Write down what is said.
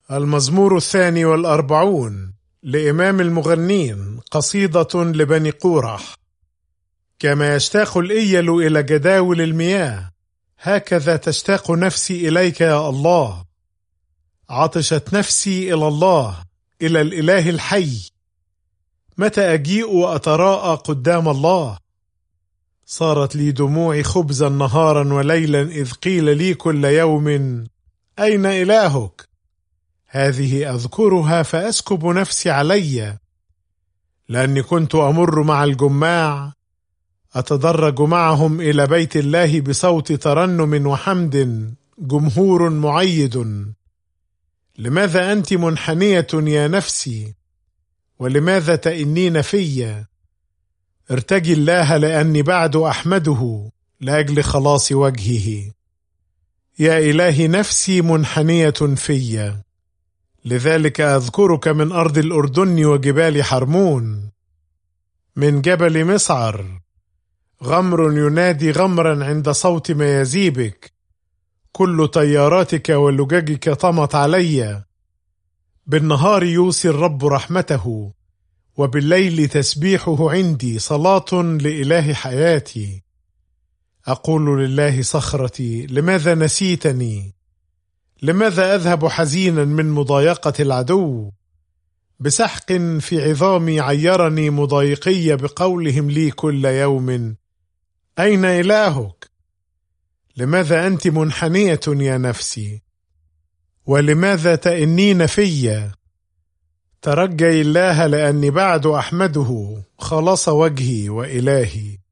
المزمور 42 لإمام المغنين، قصيدة لبني قورح. كما يشتاق الإيل إلى جداول المياه، هكذا تشتاق نفسي إليك يا الله. عطشت نفسي إلى الله، إلى الإله الحي. متى أجيء وأتراءى قدام الله؟ صارت لي دموعي خبزا نهارا وليلا، إذ قيل لي كل يوم أين إلهك؟ هذه أذكرها فأسكب نفسي علي، لأني كنت أمر مع الجماع، أتدرج معهم إلى بيت الله بصوت ترنم وحمد، جمهور معيد. لماذا أنت منحنية يا نفسي؟ ولماذا تئنين في؟ ارتجي الله، لأني بعد أحمده لأجل خلاص وجهه. يا إلهي، نفسي منحنية في، لذلك أذكرك من أرض الأردن وجبال حرمون. من جبل مسعر غمر ينادي غمرا عند صوت ميازيبك. كل طياراتك ولججك طمت علي. بالنهار يوصي الرب رحمته، وبالليل تسبيحه عندي، صلاة لإله حياتي. أقول لله صخرتي، لماذا نسيتني؟ لماذا أذهب حزينا من مضايقة العدو؟ بسحق في عظامي عيرني مضايقي، بقولهم لي كل يوم أين إلهك؟ لماذا أنت منحنية يا نفسي؟ ولماذا تئنين في؟ ترجي الله، لأني بعد أحمده خلص وجهي وإلهي.